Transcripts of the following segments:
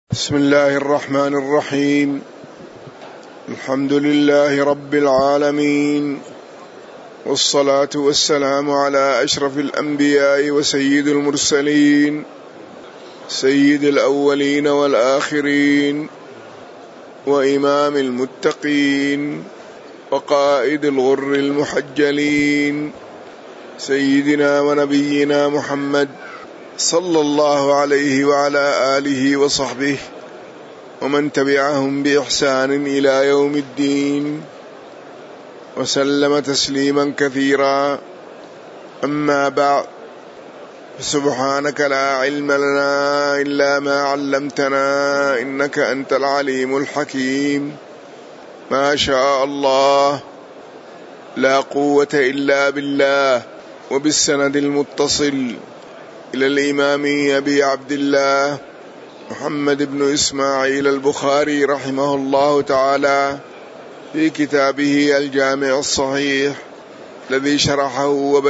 بسم الله الرحمن الرحيم. الحمد لله رب العالمين، والصلاة والسلام على أشرف الأنبياء وسيد المرسلين، سيد الأولين والآخرين، وإمام المتقين، وقائد الغر المحجلين، سيدنا ونبينا محمد صلى الله عليه وعلى آله وصحبه ومن تبعهم بإحسان إلى يوم الدين، وسلم تسليما كثيرا. أما بعد، سبحانك لا علم لنا إلا ما علمتنا إنك أنت العليم الحكيم. ما شاء الله، لا قوة إلا بالله. وبالسند المتصل إلى الإمام أبي عبد الله محمد بن إسماعيل البخاري رحمه الله تعالى في كتابه الجامع الصحيح الذي شرحه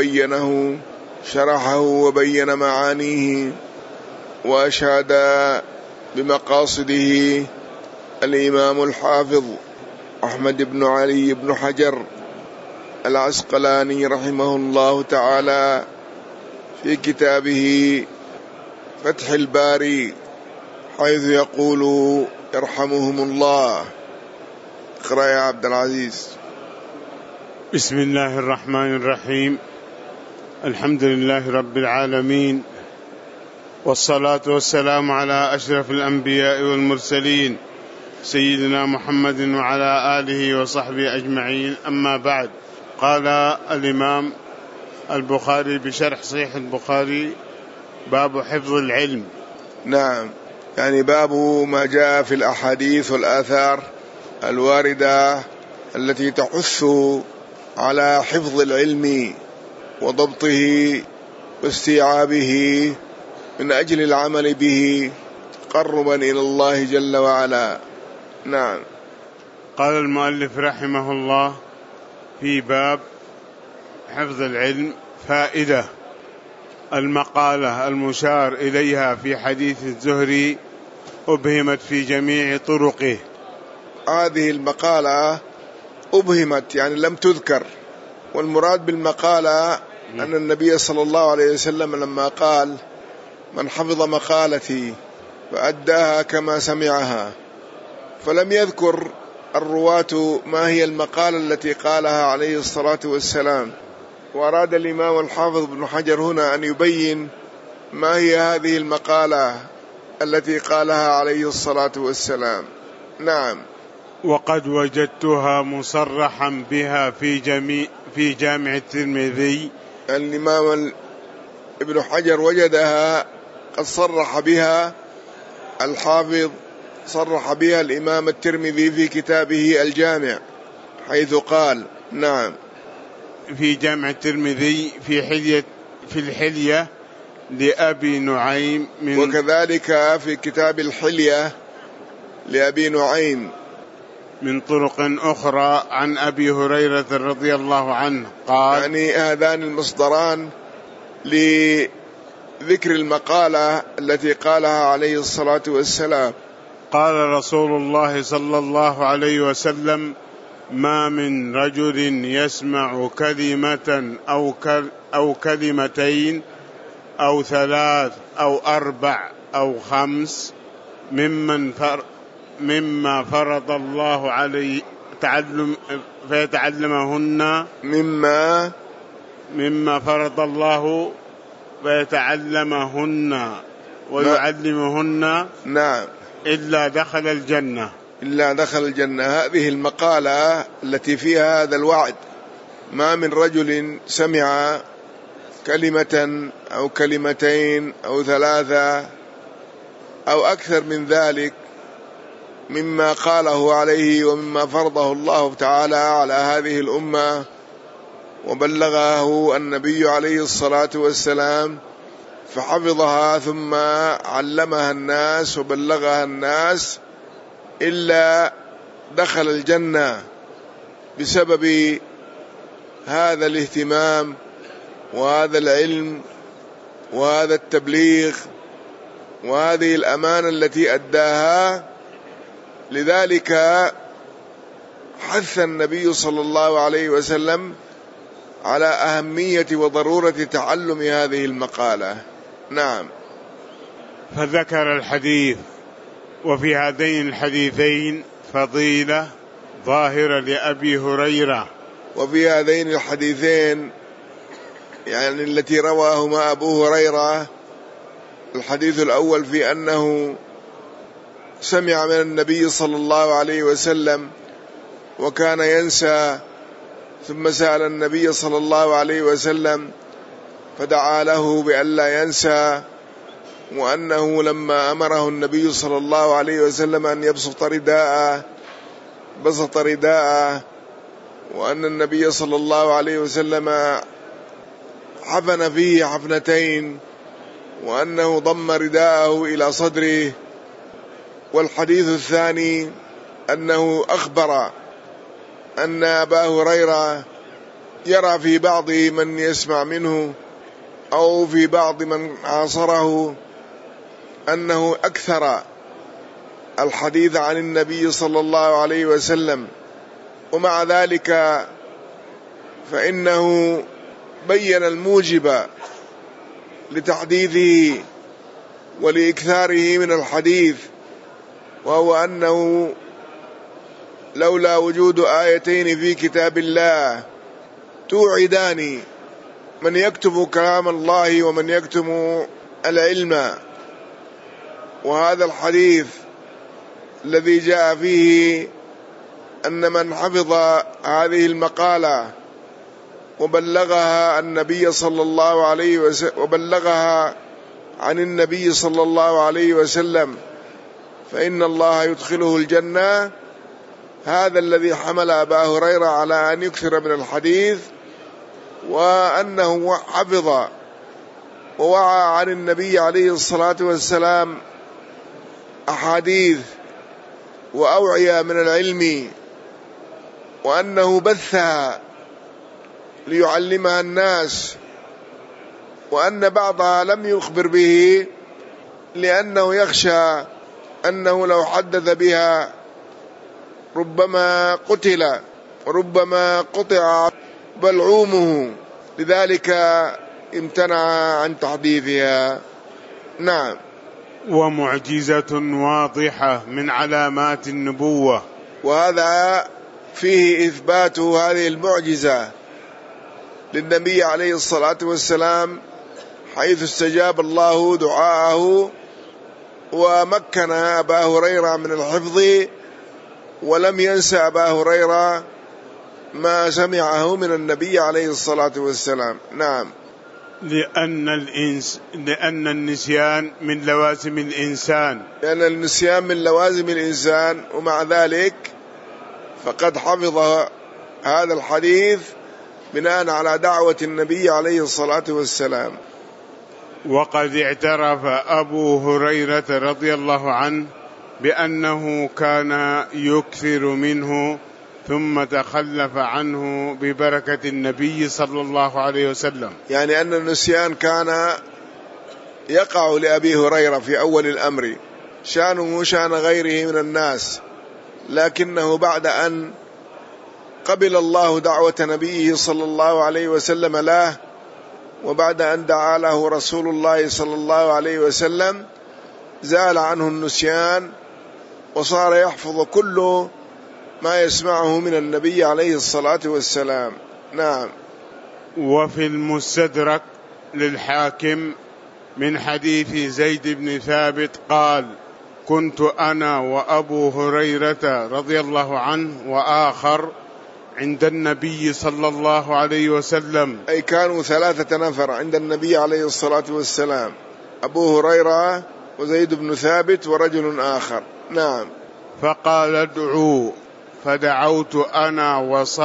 وبين معانيه وأشاد بمقاصده الإمام الحافظ أحمد بن علي بن حجر العسقلاني رحمه الله تعالى في كتابه فتح الباري، حيث يقول يرحمهم الله. اقرأ يا عبد العزيز. بسم الله الرحمن الرحيم. الحمد لله رب العالمين، والصلاة والسلام على أشرف الأنبياء والمرسلين سيدنا محمد وعلى آله وصحبه أجمعين. أما بعد، قال الإمام البخاري بشرح صحيح البخاري: باب حفظ العلم. نعم، يعني باب ما جاء في الأحاديث والآثار الواردة التي تحث على حفظ العلم وضبطه واستيعابه من أجل العمل به تقربا إلى الله جل وعلا. نعم. قال المؤلف رحمه الله في باب حفظ العلم: فائدة: المقالة المشار إليها في حديث الزهري أبهمت في جميع طرقه. هذه المقالة أبهمت يعني لم تذكر، والمراد بالمقالة أن النبي صلى الله عليه وسلم لما قال: من حفظ مقالتي فأداها كما سمعها، فلم يذكر الرواة ما هي المقالة التي قالها عليه الصلاة والسلام. وأراد الإمام الحافظ بن حجر هنا أن يبين ما هي هذه المقالة التي قالها عليه الصلاة والسلام. نعم. وقد وجدتها مصرحا بها في جامع الترمذي. الإمام ابن حجر وجدها قد صرح بها الحافظ، صرح بها الإمام الترمذي في كتابه الجامع، حيث قال: نعم، في جامع الترمذي في الحلية لأبي نعيم، وكذلك في كتاب الحلية لأبي نعيم من طرق أخرى عن أبي هريرة رضي الله عنه قال. يعني هذان المصدران لذكر المقالة التي قالها عليه الصلاة والسلام. قال رسول الله صلى الله عليه وسلم: ما من رجل يسمع كلمة أو كلمتين أو ثلاث أو أربع أو خمس مما فرض الله عليه فيتعلمهن مما فرض الله فيتعلمهن ويعلمهن. نعم. إلا دخل الجنة. هذه المقالة التي فيها هذا الوعد: ما من رجل سمع كلمة أو كلمتين أو ثلاثة أو أكثر من ذلك مما قاله عليه ومما فرضه الله تعالى على هذه الأمة وبلغه النبي عليه الصلاة والسلام، فحفظها ثم علمها الناس وبلغها الناس، إلا دخل الجنة بسبب هذا الاهتمام وهذا العلم وهذا التبليغ وهذه الأمانة التي أداها. لذلك حث النبي صلى الله عليه وسلم على أهمية وضرورة تعلم هذه المقالة. نعم. فذكر الحديث، وفي هذين الحديثين فضيلة ظاهرة لأبي هريرة. وفي هذين الحديثين يعني التي رواهما أبو هريرة، الحديث الأول في أنه سمع من النبي صلى الله عليه وسلم وكان ينسى، ثم سأل النبي صلى الله عليه وسلم فدعا له بألا ينسى، وأنه لما أمره النبي صلى الله عليه وسلم أن يبسط رداءه بسط رداءه، وأن النبي صلى الله عليه وسلم حفن فيه حفنتين، وأنه ضم رداءه إلى صدره. والحديث الثاني أنه أخبر أن أبا هريرة يرى في بعض من يسمع منه أو في بعض من عاصره أنه أكثر الحديث عن النبي صلى الله عليه وسلم، ومع ذلك فإنه بين الموجب لتحديثه ولإكثاره من الحديث، وهو أنه لولا وجود آيتين في كتاب الله توعدان من يكتب كلام الله ومن يكتم العلم. وهذا الحديث الذي جاء فيه أن من حفظ هذه المقالة وبلغها النبي صلى الله عليه وسلم وبلغها عن النبي صلى الله عليه وسلم فإن الله يدخله الجنة، هذا الذي حمل أبا هريرة على أن يكثر من الحديث، وأنه حفظ ووعى عن النبي عليه الصلاة والسلام أحاديث وأوعية من العلم، وأنه بثها ليعلمها الناس، وأن بعضها لم يخبر به لأنه يخشى أنه لو حدث بها ربما قتل وربما قطع بلعومه، لذلك امتنع عن تحديثها. نعم. ومعجزة واضحة من علامات النبوة، وهذا فيه إثبات هذه المعجزة للنبي عليه الصلاة والسلام، حيث استجاب الله دعاءه ومكن أبا هريرة من الحفظ، ولم ينسى أبا هريرة ما سمعه من النبي عليه الصلاة والسلام. نعم. لأن النسيان من لوازم الإنسان، لأن النسيان من لوازم الإنسان، ومع ذلك فقد حفظ هذا الحديث بناء على دعوة النبي عليه الصلاة والسلام. وقد اعترف أبو هريرة رضي الله عنه بأنه كان يكثر منه ثم تخلف عنه ببركة النبي صلى الله عليه وسلم، يعني أن النسيان كان يقع لأبي هريرة في أول الأمر، شانه شان غيره من الناس، لكنه بعد أن قبل الله دعوة نبيه صلى الله عليه وسلم له، وبعد أن دعا له رسول الله صلى الله عليه وسلم، زال عنه النسيان وصار يحفظ كل ما يسمعه من النبي عليه الصلاة والسلام. نعم. وفي المستدرك للحاكم من حديث زيد بن ثابت قال: كنت أنا وأبو هريرة رضي الله عنه وآخر عند النبي صلى الله عليه وسلم، أي كانوا 3 نفر عند النبي عليه الصلاة والسلام، أبو هريرة وزيد بن ثابت ورجل آخر. نعم. فقال: ادعوا، فدعوت أنا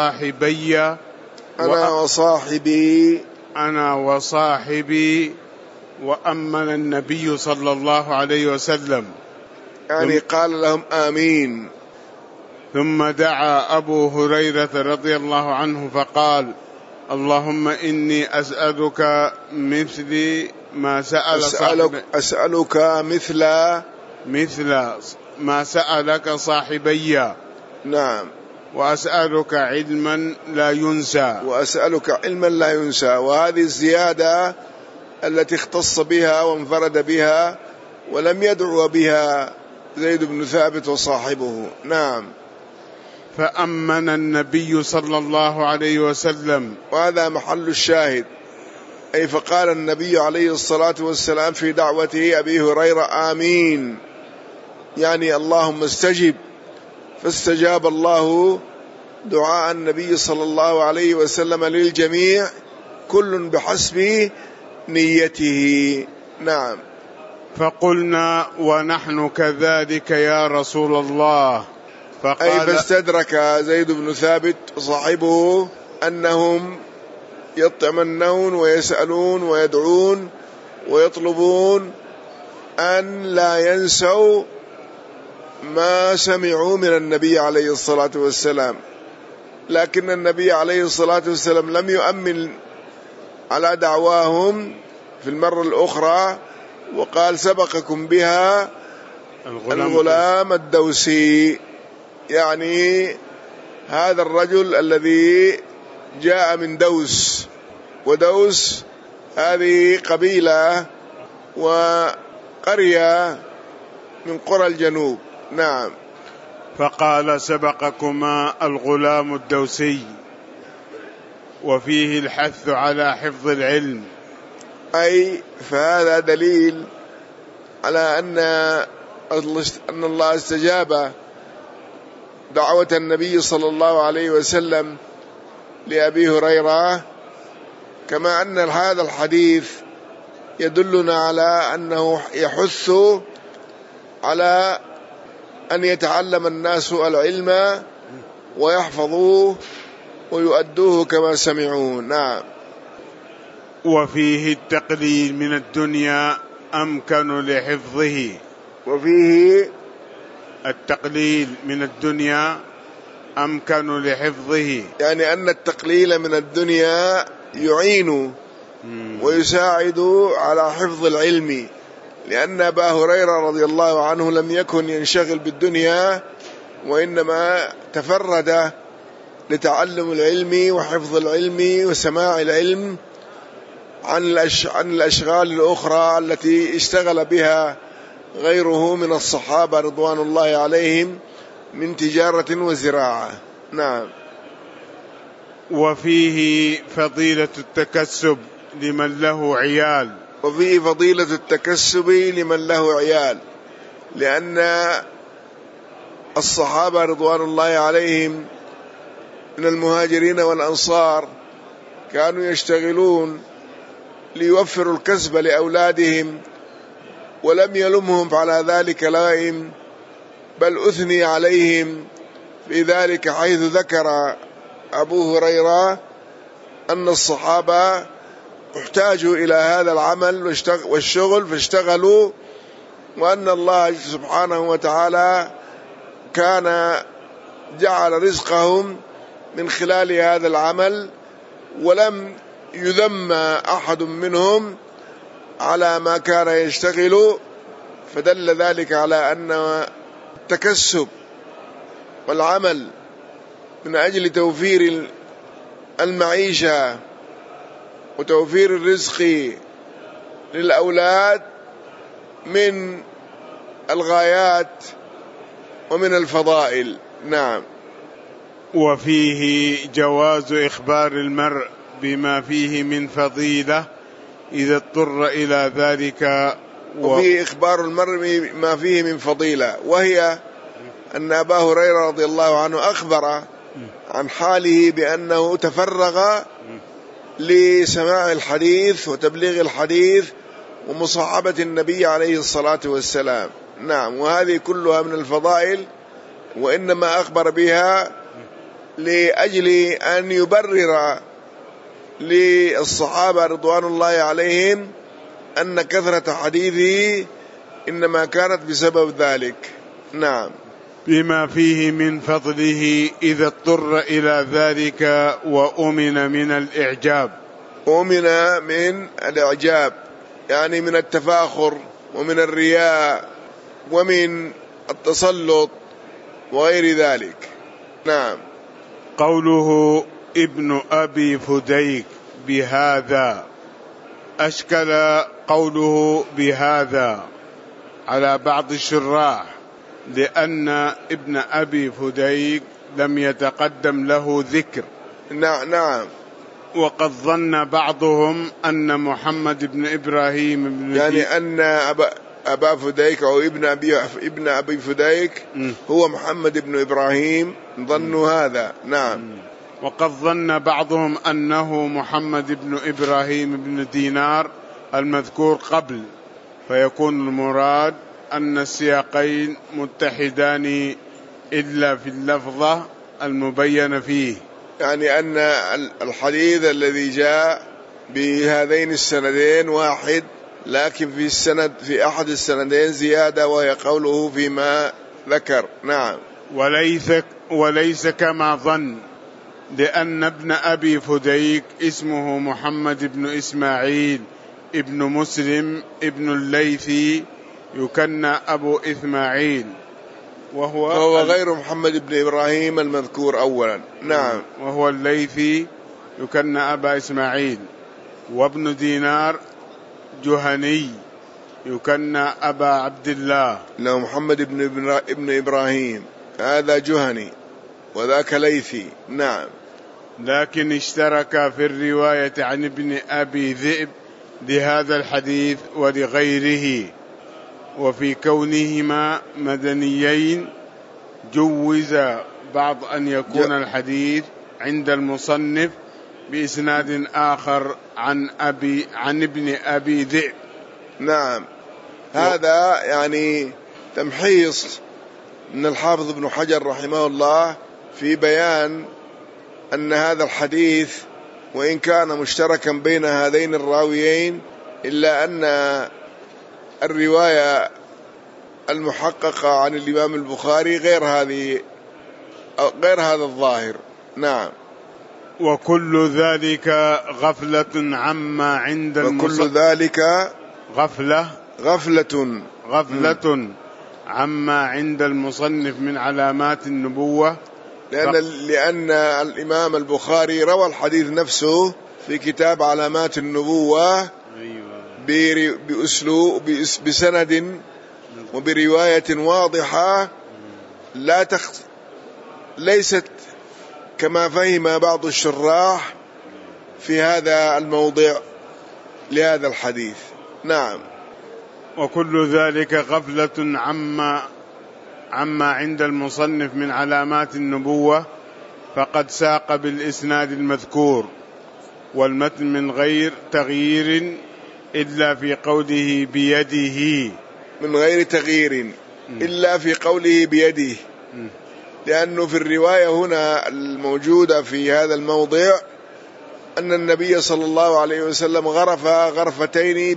وصاحبي وأمن النبي صلى الله عليه وسلم، يعني قال لهم آمين. ثم دعا أبو هريرة رضي الله عنه فقال: اللهم إني أسألك مثل ما سأل أسألك مثل ما سألك صاحبي. نعم. وأسألك علما لا ينسى. وأسألك علما لا ينسى. وهذه الزيادة التي اختص بها وانفرد بها ولم يدعو بها زيد بن ثابت وصاحبه. نعم. فأمن النبي صلى الله عليه وسلم، وهذا محل الشاهد، أي فقال النبي عليه الصلاة والسلام في دعوته أبي هريرة آمين، يعني اللهم استجب، فاستجاب الله دعاء النبي صلى الله عليه وسلم للجميع كل بحسب نيته. نعم. فقلنا ونحن كذلك يا رسول الله. أي فاستدرك زيد بن ثابت صاحبه أنهم يتمنون ويسألون ويدعون ويطلبون أن لا ينسوا ما سمعوا من النبي عليه الصلاة والسلام، لكن النبي عليه الصلاة والسلام لم يؤمن على دعواهم في المرة الأخرى، وقال سبقكم بها الغلام الدوسي، يعني هذا الرجل الذي جاء من دوس، ودوس هذه قبيلة وقرية من قرى الجنوب. نعم. فقال سبقكما الغلام الدوسي، وفيه الحث على حفظ العلم. أي فهذا دليل على أن الله استجاب دعوة النبي صلى الله عليه وسلم لأبي هريرة، كما أن هذا الحديث يدلنا على أنه يحث على أن يتعلم الناس العلم ويحفظوه ويؤدوه كما سمعوه. نعم. وفيه التقليل من الدنيا أمكن لحفظه. وفيه التقليل من الدنيا أمكن لحفظه، يعني أن التقليل من الدنيا يعين ويساعد على حفظ العلم، لأن أبا هريرة رضي الله عنه لم يكن ينشغل بالدنيا، وإنما تفرد لتعلم العلم وحفظ العلم وسماع العلم عن الأشغال الأخرى التي اشتغل بها غيره من الصحابة رضوان الله عليهم من تجارة وزراعة. نعم. وفيه فضيلة التكسب لمن له عيال. وفيه فضيلة التكسب لمن له عيال، لأن الصحابة رضوان الله عليهم من المهاجرين والأنصار كانوا يشتغلون ليوفروا الكسب لأولادهم، ولم يلمهم على ذلك لائم، بل أثني عليهم في ذلك، حيث ذكر أبو هريرة أن الصحابة احتاجوا إلى هذا العمل والشغل فاشتغلوا، وأن الله سبحانه وتعالى كان جعل رزقهم من خلال هذا العمل، ولم يذم أحد منهم على ما كان يشتغل، فدل ذلك على أن التكسب والعمل من أجل توفير المعيشة وتوفير الرزق للأولاد من الغايات ومن الفضائل. نعم. وفيه جواز إخبار المرء بما فيه من فضيلة إذا اضطر إلى ذلك. وفيه إخبار المرء ما فيه من فضيلة، وهي أن أبا هريرة رضي الله عنه أخبر عن حاله بأنه تفرغ لسماع الحديث وتبليغ الحديث ومصاحبة النبي عليه الصلاة والسلام. نعم. وهذه كلها من الفضائل، وإنما أخبر بها لأجل أن يبرر للصحابة رضوان الله عليهم أن كثرة حديثه إنما كانت بسبب ذلك. نعم. بما فيه من فضله إذا اضطر إلى ذلك وأمن من الإعجاب. أمن من الإعجاب، يعني من التفاخر ومن الرياء ومن التسلط وغير ذلك. نعم. قوله ابن أبي فديك بهذا، أشكل قوله بهذا على بعض الشراح، لأن ابن أبي فديك لم يتقدم له ذكر. نعم. وقد ظن بعضهم أن محمد بن إبراهيم بن يعني أن أبا فديك أو ابن أبي فديك هو محمد بن إبراهيم، ظنوا هذا. نعم. وقد ظن بعضهم أنه محمد بن إبراهيم بن دينار المذكور قبل، فيكون المراد أن السياقين متحدان إلا في اللفظة المبينة فيه، يعني أن الحديث الذي جاء بهذين السندين واحد، لكن في أحد السندين زيادة، وهي قوله فيما ذكر. نعم. وليس كما ظن، لأن ابن أبي فديك اسمه محمد بن إسماعيل ابن مسلم ابن الليثي، يكنى أبو إسماعيل، وهو غير محمد بن إبراهيم المذكور أولا. نعم. وهو الليثي يكنى أبا إسماعيل. وابن دينار جهني يكنى أبا عبد الله. لو محمد ابن إبراهيم هذا جهني وذاك ليثي. نعم. لكن اشترك في الرواية عن ابن أبي ذئب لهذا الحديث ولغيره، وفي كونهما مدنيين جوز بعض أن يكون الحديث عند المصنف بإسناد آخر عن ابن أبي ذئب. نعم. هذا يعني تمحيص من الحافظ ابن حجر رحمه الله في بيان أن هذا الحديث وإن كان مشتركا بين هذين الراويين، إلا أن الرواية المحققة عن الإمام البخاري غير هذا الظاهر. نعم. وكل ذلك غفلة عما عند وكل ذلك غفلة عما عند المصنف من علامات النبوة، لأن الإمام البخاري روى الحديث نفسه في كتاب علامات النبوة بأسلوب بسند وبرواية واضحة، ليست كما فهم بعض الشراح في هذا الموضع لهذا الحديث. نعم. وكل ذلك غفلة عما عند المصنف من علامات النبوة، فقد ساق بالإسناد المذكور والمتن من غير تغيير إلا في قوله بيده، من غير تغيير إلا في قوله بيده، لأنه في الرواية هنا الموجودة في هذا الموضع أن النبي صلى الله عليه وسلم غرف غرفتين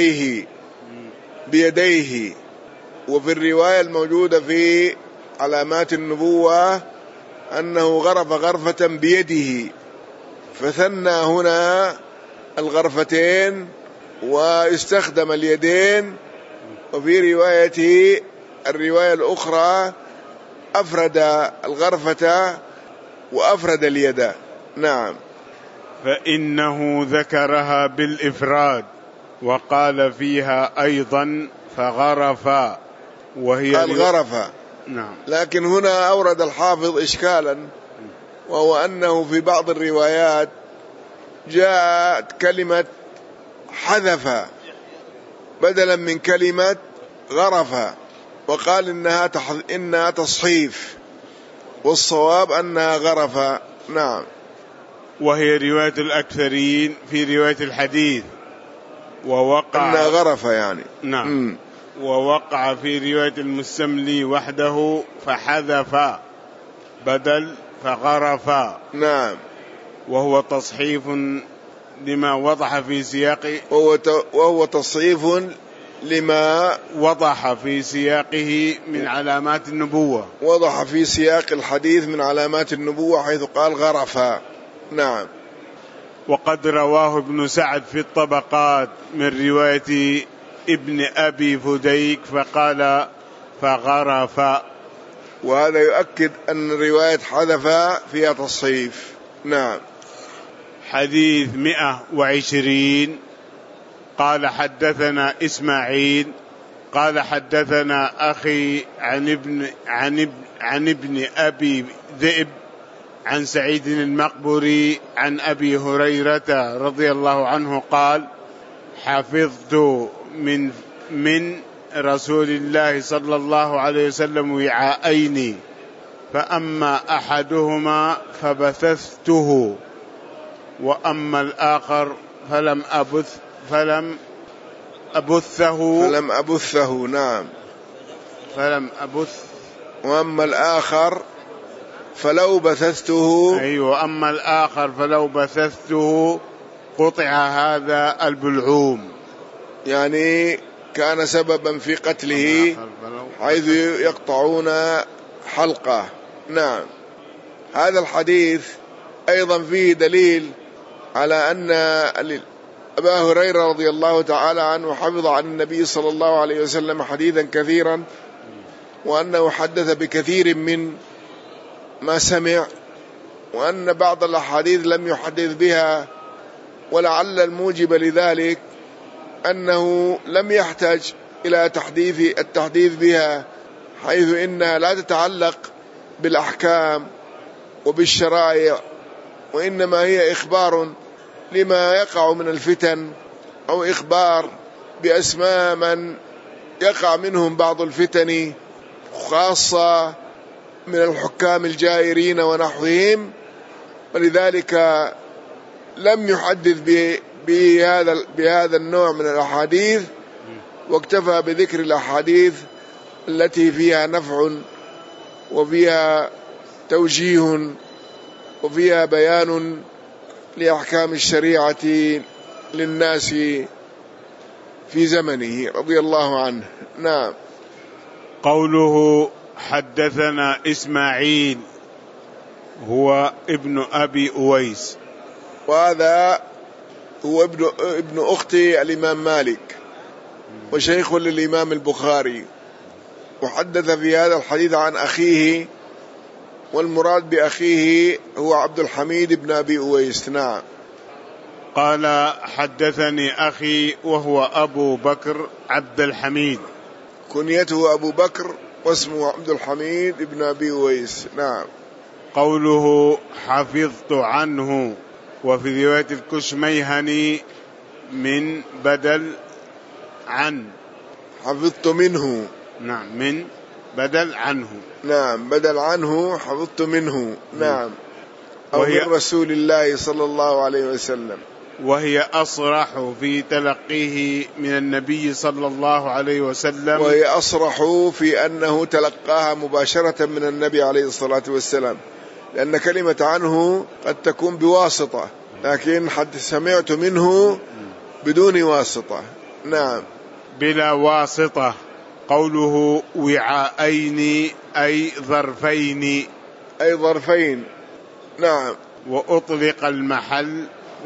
بيديه، وفي الرواية الموجودة في علامات النبوة أنه غرف غرفة بيده، فثنى هنا الغرفتين واستخدم اليدين. وفي روايته الرواية الأخرى أفرد الغرفة وأفرد اليد. نعم. فإنه ذكرها بالإفراد وقال فيها أيضا فغرفا، وهي قال غرفا. نعم. لكن هنا أورد الحافظ إشكالا، وهو أنه في بعض الروايات جاءت كلمة حذف بدلا من كلمة غرفا، وقال إنها تصحيف، والصواب أنها غرفا. نعم. وهي رواية الأكثرين في رواية الحديث، ووقع أنها غرفا يعني. نعم. ووقع في رواية المستملي وحده فحذف بدل فغرفا. نعم. وهو تصحيف لما وضح في سياقه، وهو تصحيف لما وضح في سياقه من علامات النبوة، وضح في سياق الحديث من علامات النبوة حيث قال غرفا. نعم. وقد رواه ابن سعد في الطبقات من رواية ابن أبي فديك فقال فغرف. وهذا يؤكد أن رواية حذف فيها تصحيف. نعم. حديث 120. قال حدثنا إسماعيل قال حدثنا أخي عن ابن أبي ذئب عن سعيد المقبري عن أبي هريرة رضي الله عنه قال حفظت من رسول الله صلى الله عليه وسلم وعاءين فأما أحدهما فبثثته وأما الآخر فلم أبثه. نعم. فلم أبث. وأما الآخر فلو بثثته. أيوة. أما الآخر فلو بثثته قطع هذا البلعوم، يعني كان سببا في قتله حيث يقطعون حلقه. نعم. هذا الحديث أيضا فيه دليل على أن أبا هريرة رضي الله تعالى عنه حفظ عن النبي صلى الله عليه وسلم حديثا كثيرا، وأنه حدث بكثير من ما سمع، وأن بعض الأحاديث لم يحدث بها، ولعل الموجب لذلك أنه لم يحتاج إلى التحديث بها، حيث إنها لا تتعلق بالأحكام وبالشرائع، وإنما هي إخبار لما يقع من الفتن، أو إخبار بأسماء من يقع منهم بعض الفتن، خاصة من الحكام الجائرين ونحوهم، ولذلك لم يحدث بهذا النوع من الأحاديث، واكتفى بذكر الأحاديث التي فيها نفع وفيها توجيه وفيها بيان لأحكام الشريعة للناس في زمنه رضي الله عنه. نعم. قوله حدثنا إسماعيل هو ابن أبي أويس، وهذا هو ابن أخت الإمام مالك وشيخ للإمام البخاري، وحدث في هذا الحديث عن أخيه، والمراد بأخيه هو عبد الحميد بن أبي أويس. نعم. قال حدثني أخي وهو أبو بكر عبد الحميد، كنيته أبو بكر واسمه عبد الحميد بن أبي أويس. نعم. قوله حفظت عنه، وفي رواية الكشميهني من بدل عن حفظت منه. نعم. من بدل عنه. نعم. بدل عنه حفظت منه. نعم. أو من رسول الله صلى الله عليه وسلم، وهي أصرح في تلقيه من النبي صلى الله عليه وسلم، وهي أصرح في أنه تلقاها مباشرة من النبي عليه الصلاة والسلام، لأن كلمة عنه قد تكون بواسطة، لكن حد سمعت منه بدون واسطة. نعم. بلا واسطة. قوله وعاءين أي ظرفين. أي ظرفين. نعم. وأطلق المحل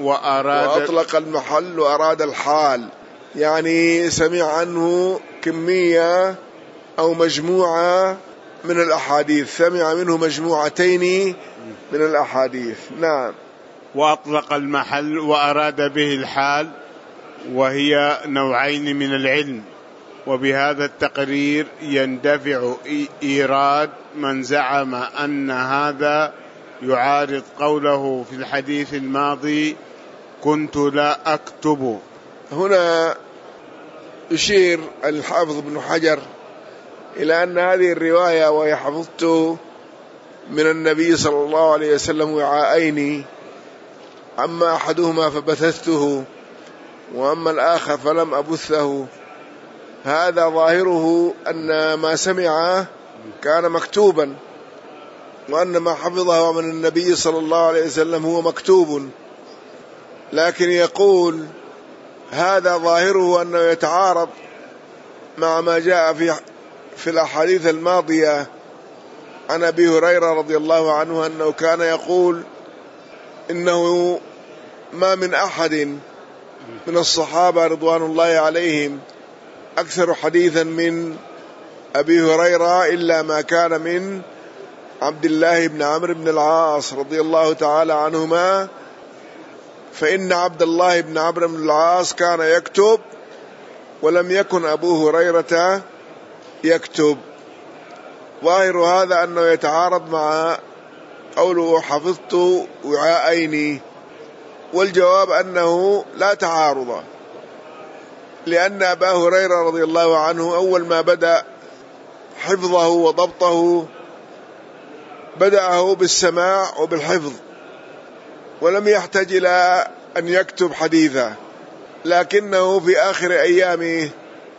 وأراد الحال، يعني سمع عنه كمية أو مجموعة من الأحاديث، سمع منه مجموعتين من الأحاديث. نعم. وأطلق المحل وأراد به الحال، وهي نوعين من العلم، وبهذا التقرير يندفع إيراد من زعم أن هذا يعارض قوله في الحديث الماضي كنت لا أكتب. هنا يشير الحافظ ابن حجر إلى أن هذه الرواية وهي حفظت من النبي صلى الله عليه وسلم وعاءين، أما أحدهما فبثثته وأما الآخر فلم أبثه، هذا ظاهره أن ما سمعه كان مكتوبا، وأن ما حفظه من النبي صلى الله عليه وسلم هو مكتوب، لكن يقول هذا ظاهره أنه يتعارض مع ما جاء في الأحاديث الماضية عن أبي هريرة رضي الله عنه أنه كان يقول إنه ما من أحد من الصحابة رضوان الله عليهم أكثر حديثا من أبي هريرة إلا ما كان من عبد الله بن عمرو بن العاص رضي الله تعالى عنهما، فإن عبد الله بن عمرو بن العاص كان يكتب ولم يكن أبو هريرة يكتب. ظاهر هذا أنه يتعارض مع قوله حفظت وعاءين، والجواب أنه لا تعارض، لأن أبا هريرة رضي الله عنه أول ما بدأ حفظه وضبطه بدأه بالسماع وبالحفظ، ولم يحتج إلى أن يكتب حديثا، لكنه في آخر أيامه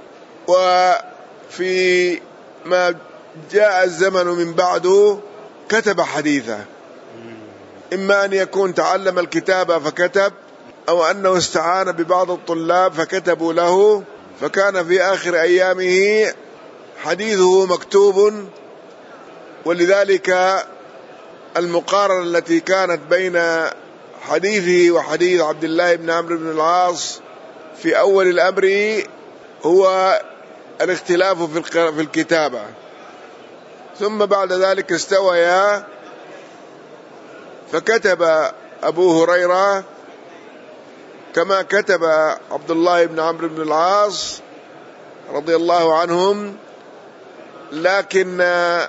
وفي ما جاء الزمن من بعده كتب حديثا، إما أن يكون تعلم الكتابة فكتب، أو أنه استعان ببعض الطلاب فكتبوا له، فكان في آخر أيامه حديثه مكتوب. ولذلك المقارنة التي كانت بين حديثه وحديث عبد الله بن عمرو بن العاص في أول الأمر هو الاختلاف في الكتابة، ثم بعد ذلك استويا فكتب أبو هريرة كما كتب عبد الله بن عمرو بن العاص رضي الله عنهم، لكن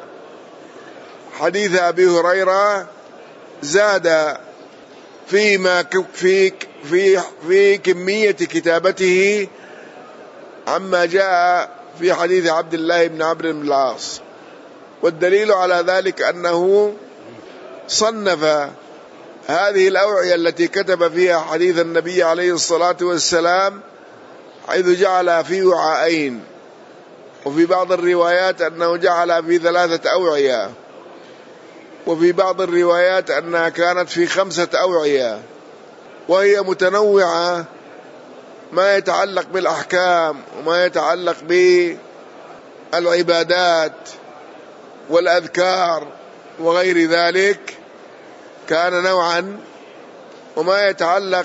حديث أبي هريرة زاد في كمية كتابته عما جاء في حديث عبد الله بن عمرو بن العاص. والدليل على ذلك أنه صنف هذه الأوعية التي كتب فيها حديث النبي عليه الصلاة والسلام، حيث جعل في وعاءين، وفي بعض الروايات أنه جعل في 3 أوعية، وفي بعض الروايات أنها كانت في 5 أوعية، وهي متنوعة ما يتعلق بالأحكام وما يتعلق بالعبادات والأذكار وغير ذلك كان نوعا، وما يتعلق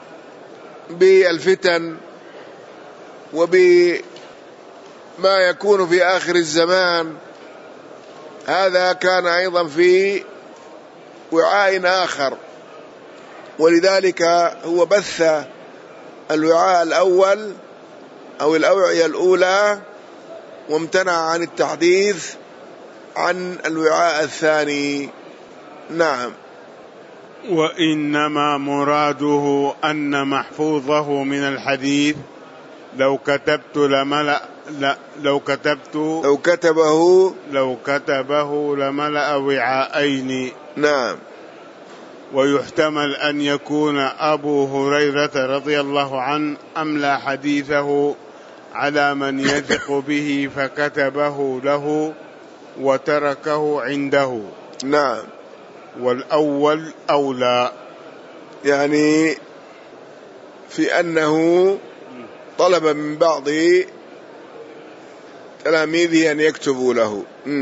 بالفتن وبما يكون في آخر الزمان هذا كان أيضا في وعاء آخر. ولذلك هو بث الوعاء الأول أو الأوعية الأولى، وامتنع عن التحديث عن الوعاء الثاني. نعم. وإنما مراده أن محفوظه من الحديث لو كتبه لملأ وعاءين. نعم. ويحتمل أن يكون أبو هريرة رضي الله عنه أملى حديثه على من يثق به فكتبه له وتركه عنده. نعم. والأول أولى، يعني في أنه طلب من بعض تلاميذه أن يكتبوا له.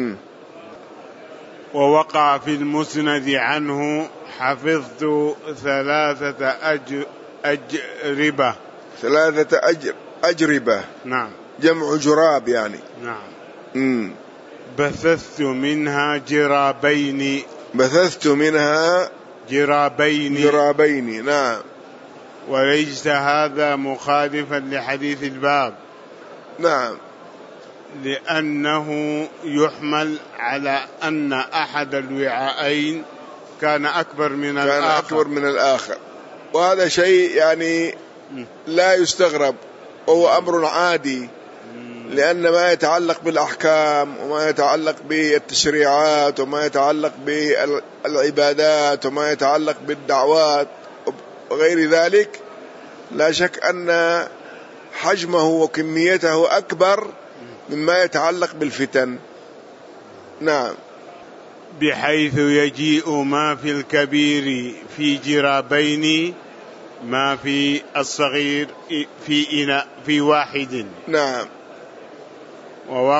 ووقع في المسند عنه حفظت 3 أجربة. 3 أجربة. نعم. جمع جراب يعني. نعم. بثثت منها جرابين. بثثت منها جرابين. نعم. وليس هذا مخالفا لحديث الباب. نعم. لأنه يحمل على أن أحد الوعاءين كان أكبر من الآخر. وهذا شيء يعني لا يستغرب، وهو أمر عادي، لأن ما يتعلق بالأحكام وما يتعلق بالتشريعات وما يتعلق بالعبادات وما يتعلق بالدعوات وغير ذلك لا شك أن حجمه وكميته أكبر مما يتعلق بالفتن. نعم. بحيث يجيء ما في الكبير في جرابين ما في الصغير في إناء في واحد. نعم.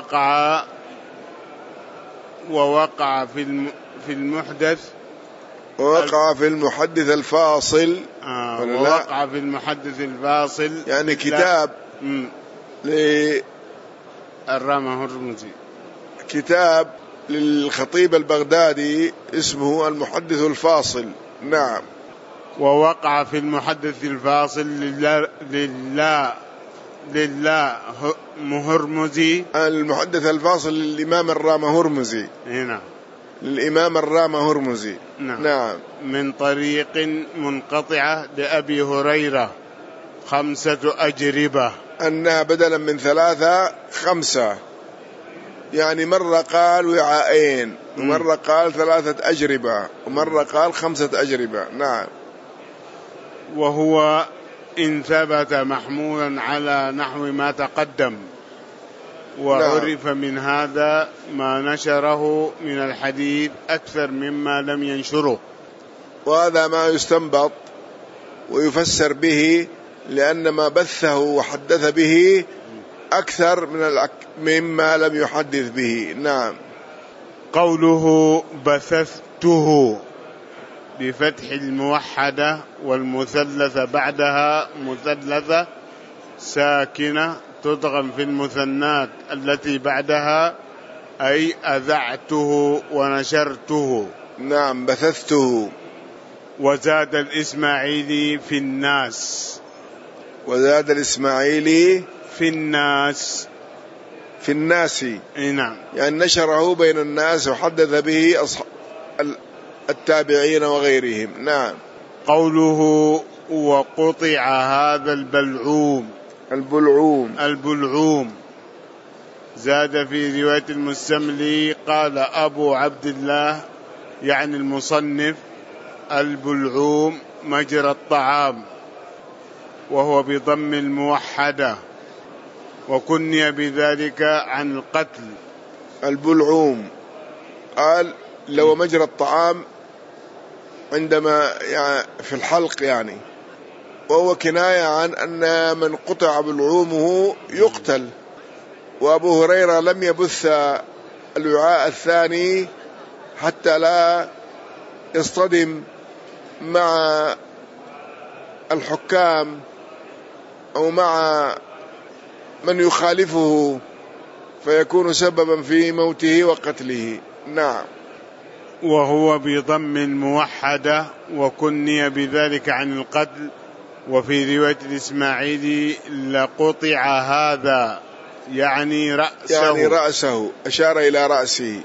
ووقع في المحدث ووقع في المحدث الفاصل. ووقع في المحدث الفاصل يعني كتاب الرامة هرمزي، كتاب للخطيب البغدادي اسمه المحدث الفاصل. نعم. ووقع في المحدث الفاصل لله هرمزي. المحدث الفاصل للإمام الرامة هرمزي. نعم. للإمام الرامة هرمزي. نعم. من طريق منقطعة لأبي هريرة 5 أجربة، أنها بدلا من 3 5، يعني مرة قال وعاءين، ومرة قال 3 أجربة، ومرة قال 5 أجربة. نعم. وهو إن ثبت محمولا على نحو ما تقدم، وعرف من هذا ما نشره من الحديث أكثر مما لم ينشره. وهذا ما يستنبط ويفسر به، لأن ما بثه وحدث به أكثر مما لم يحدث به. نعم. قوله بثثته بفتح الموحدة والمثلثة بعدها مثلثة ساكنة تدغم في المثنات التي بعدها، أي أذعته ونشرته. نعم، بثثته. وزاد الإسماعيلي في الناس. وزاد الإسماعيلي في الناس. في الناس. نعم. يعني نشره بين الناس وحدث به التابعين وغيرهم. نعم. قوله وقطع هذا البلعوم. البلعوم زاد في رواية المستملي قال أبو عبد الله يعني المصنف البلعوم مجرى الطعام، وهو بضم الموحدة، وكني بذلك عن القتل. البلعوم قال لو مجرى الطعام عندما يعني في الحلق، يعني وهو كناية عن أن من قطع بلعومه يقتل. وأبو هريرة لم يبث الوعاء الثاني حتى لا يصطدم مع الحكام أو مع من يخالفه فيكون سببا في موته وقتله. نعم. وهو بضم الموحدة وكني بذلك عن القتل. وفي رواية الإسماعيلي لقطع هذا يعني رأسه، أشار إلى رأسه.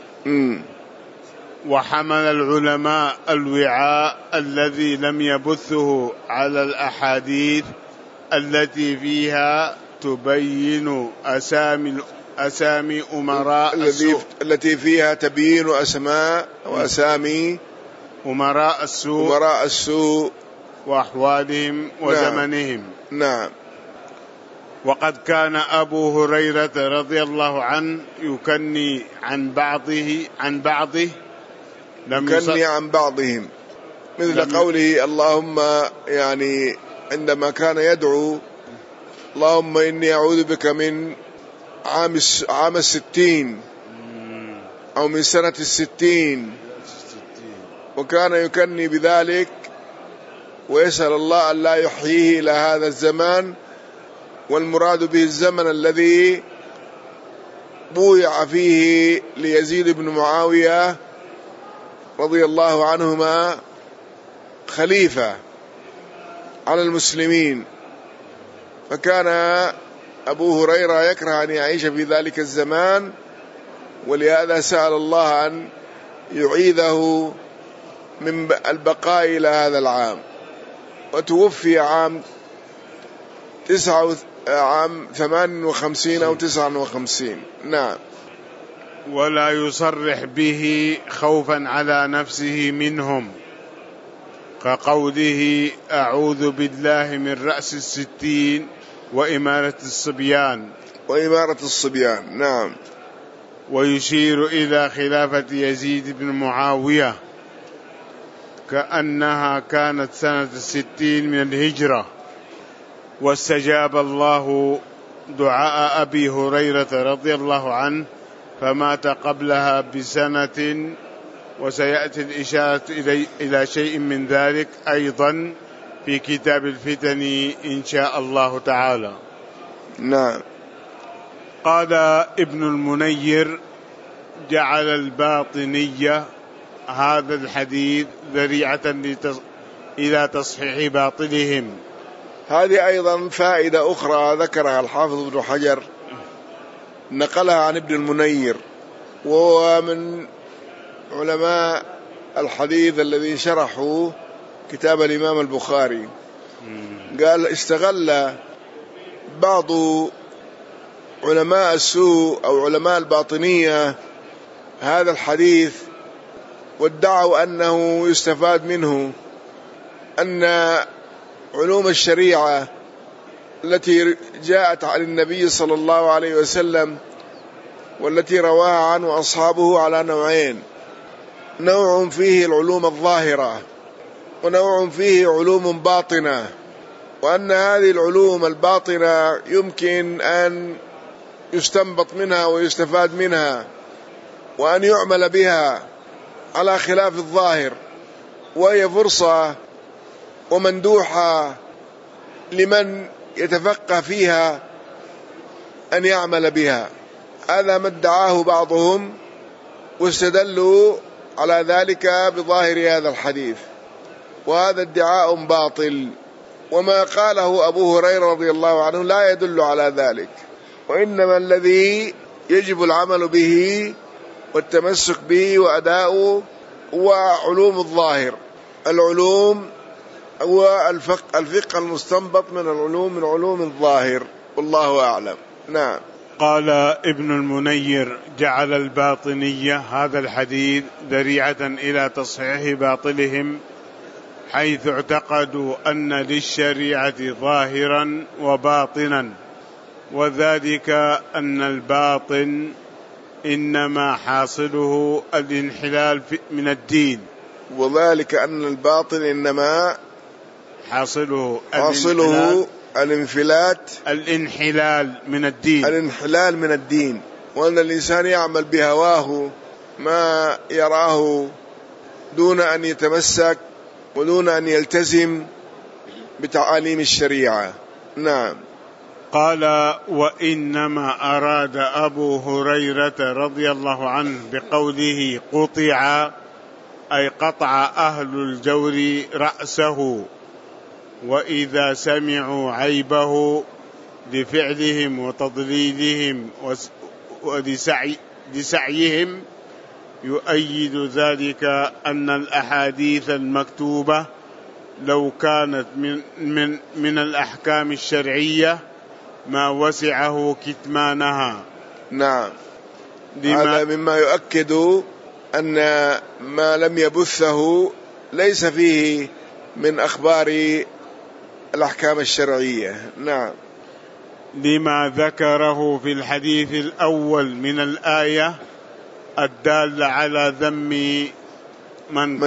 وحمل العلماء الوعاء الذي لم يبثه على الأحاديث التي فيها تبين أسامي أمراء السوء، التي فيها تبيين أسماء وأسامي أمراء السوء وأحوالهم وزمنهم. نعم. وقد كان أبو هريرة رضي الله عنه يكني عن بعضه يكني عن بعضهم، مثل قوله اللهم، يعني عندما كان يدعو اللهم إني أعوذ بك من عام 60 أو من سنة 60، وكان يكني بذلك ويسأل الله أن لا يحييه إلى هذا الزمان، والمراد به الزمن الذي بويع فيه ليزيد بن معاوية رضي الله عنهما خليفة على المسلمين، فكان أبو هريرة يكره أن يعيش في ذلك الزمان، ولهذا سأل الله أن يعيذه من البقاء إلى هذا العام. وتوفي عام 58 أو 59. نعم. ولا يصرح به خوفا على نفسه منهم، كقوله أعوذ بالله من رأس 60 وإمارة الصبيان. نعم. ويشير إلى خلافة يزيد بن معاوية كأنها كانت سنة 60 من الهجرة، واستجاب الله دعاء أبي هريرة رضي الله عنه فمات قبلها بسنة وسيأتي الإشارة إلى شيء من ذلك أيضا في كتاب الفتن إن شاء الله تعالى. نعم. قال ابن المنير: جعل الباطنية هذا الحديث ذريعة إلى تصحيح باطلهم. هذه أيضا فائدة أخرى ذكرها الحافظ ابن حجر، نقلها عن ابن المنير، وهو من علماء الحديث الذين شرحوا كتاب الإمام البخاري. قال: استغل بعض علماء السوء أو علماء الباطنية هذا الحديث، وادعوا أنه يستفاد منه أن علوم الشريعة التي جاءت عن النبي صلى الله عليه وسلم والتي رواها عنه أصحابه على نوعين: نوع فيه العلوم الظاهرة، ونوع فيه علوم باطنة، وأن هذه العلوم الباطنة يمكن أن يستنبط منها ويستفاد منها وأن يعمل بها على خلاف الظاهر، وهي فرصة ومندوحة لمن يتفقه فيها أن يعمل بها. هذا ما ادعاه بعضهم، واستدلوا على ذلك بظاهر هذا الحديث، وهذا ادعاء باطل، وما قاله أبو هريرة رضي الله عنه لا يدل على ذلك، وإنما الذي يجب العمل به والتمسك به وأداؤه هو علوم الظاهر، العلوم والفقه المستنبط من العلوم من علوم الظاهر، والله أعلم. نعم. قال ابن المنير: جعل الباطنية هذا الحديث ذريعة إلى تصحيح باطلهم، حيث اعتقدوا أن للشريعة ظاهرا وباطنا، وذلك أن الباطن إنما حاصله الانحلال من الدين، وذلك أن الباطن إنما حاصله الانحلال من الدين، وأن الإنسان يعمل بهواه ما يراه دون أن يتمسك ودون أن يلتزم بتعاليم الشريعة. نعم. قال: وإنما أراد أبو هريرة رضي الله عنه بقوله قطع، أي قطع أهل الجور رأسه، وإذا سمعوا عيبه لفعلهم وتضليلهم ولسعيهم، يؤيد ذلك أن الأحاديث المكتوبة لو كانت من الأحكام الشرعية ما وسعه كتمانها. نعم. هذا مما يؤكد أن ما لم يبثه ليس فيه من أخبار الأحكام الشرعية. نعم. لما ذكره في الحديث الأول من الآية الدالة على ذم من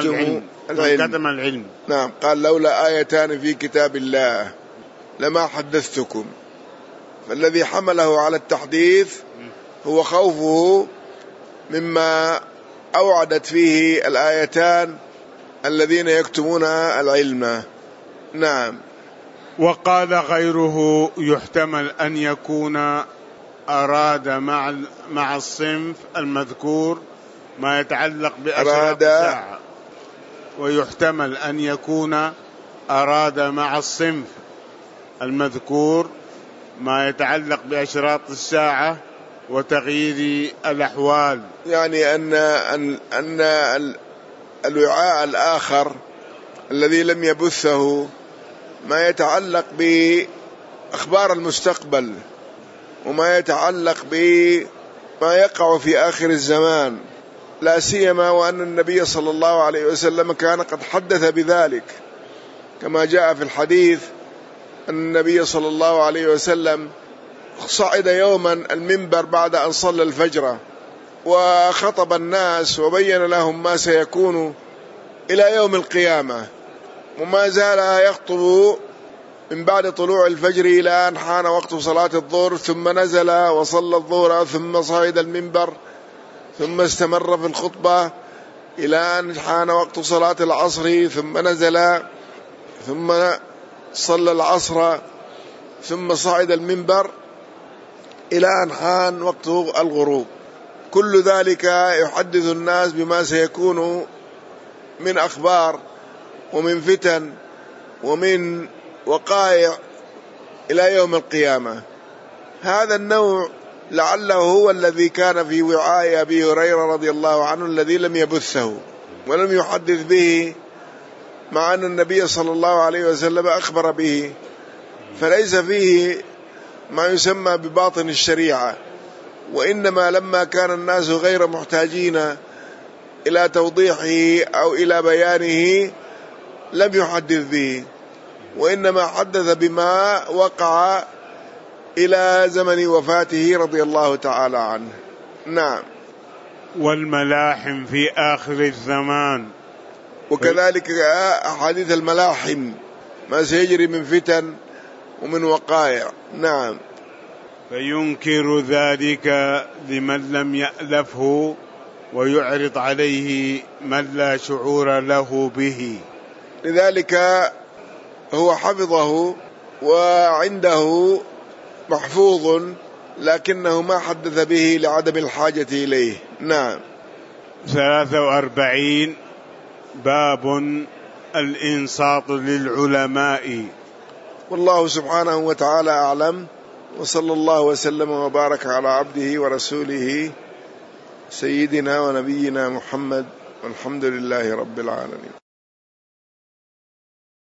كتم العلم. نعم. قال: لولا آيتان في كتاب الله لما حدثتكم. فالذي حمله على التحديث هو خوفه مما أوعدت فيه الآيتان الذين يكتمون العلم. نعم. وقال غيره: يحتمل أن يكون أراد مع الصنف المذكور ما يتعلق بأشراط الساعة، ويحتمل أن يكون أراد مع الصنف المذكور ما يتعلق بأشراط الساعة وتغيير الأحوال، يعني أن الوعاء الآخر الذي لم يبثه ما يتعلق بأخبار المستقبل وما يتعلق بما يقع في آخر الزمان، لا سيما وأن النبي صلى الله عليه وسلم كان قد حدث بذلك، كما جاء في الحديث أن النبي صلى الله عليه وسلم صعد يوما المنبر بعد أن صلى الفجر وخطب الناس وبين لهم ما سيكون إلى يوم القيامة، وما زال يخطب من بعد طلوع الفجر إلى أن حان وقت صلاة الظهر، ثم نزل وصلى الظهر، ثم صعد المنبر، ثم استمر في الخطبة إلى أن حان وقت صلاة العصر ثم نزل ثم صلى العصر ثم صعد المنبر إلى أن حان وقت الغروب. كل ذلك يحدث الناس بما سيكون من أخبار ومن فتن ومن وقائع إلى يوم القيامة. هذا النوع لعله هو الذي كان في وعاء أبي هريرة رضي الله عنه الذي لم يبثه ولم يحدث به، مع أن النبي صلى الله عليه وسلم أخبر به، فليس فيه ما يسمى بباطن الشريعة، وإنما لما كان الناس غير محتاجين إلى توضيحه أو إلى بيانه لم يحدث به، وإنما حدث بما وقع إلى زمن وفاته رضي الله تعالى عنه. نعم. والملاحم في آخر الزمان، وكذلك أحاديث الملاحم ما سيجري من فتن ومن وقائع. نعم. فينكر ذلك لمن لم يألفه ويعرض عليه من لا شعور له به، لذلك هو حفظه وعنده محفوظ لكنه ما حدث به لعدم الحاجة إليه. نعم. 43 باب الإنصات للعلماء. والله سبحانه وتعالى أعلم، وصلى الله وسلم وبارك على عبده ورسوله سيدنا ونبينا محمد، والحمد لله رب العالمين.